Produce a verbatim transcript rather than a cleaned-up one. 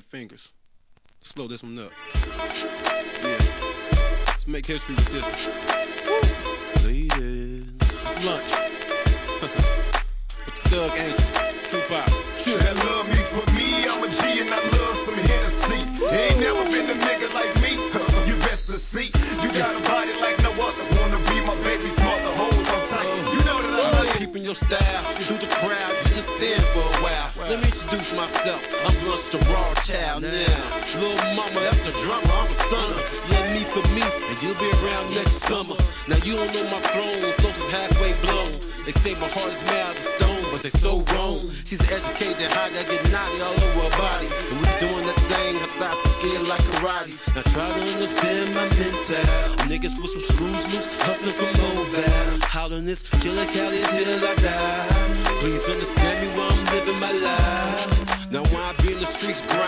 fingers. Slow this one up. Yeah. Let's make history with this one. Ladies, it's lunch. With the Thug Angel, Tupac. Chill. That love me for me, I'm a G and I love some Hennessy. Ain't never been a nigga like me, you best to see. You got a body like no other, wanna be my baby's mother, hold on tight. You know that I love you. Keeping your style, through the crowd, you can stand for a while. Let me introduce myself, I'm Lunch the Raw Child now. Little mama, that's the drummer, I'm a stunner. Yeah, me for me, and you'll be around next summer. Now you don't know my throne, float is halfway blown. They say my heart is made of stone, but they so wrong. She's an educated high that get naughty all over her body. And we doing that thing, her thoughts feel like karate. Now try to understand my mental. Niggas with some screws loose, hustling from Moval. Hollering this killer Cali until I die. Please understand me while I'm living my life. Now when I be in the streets, grind.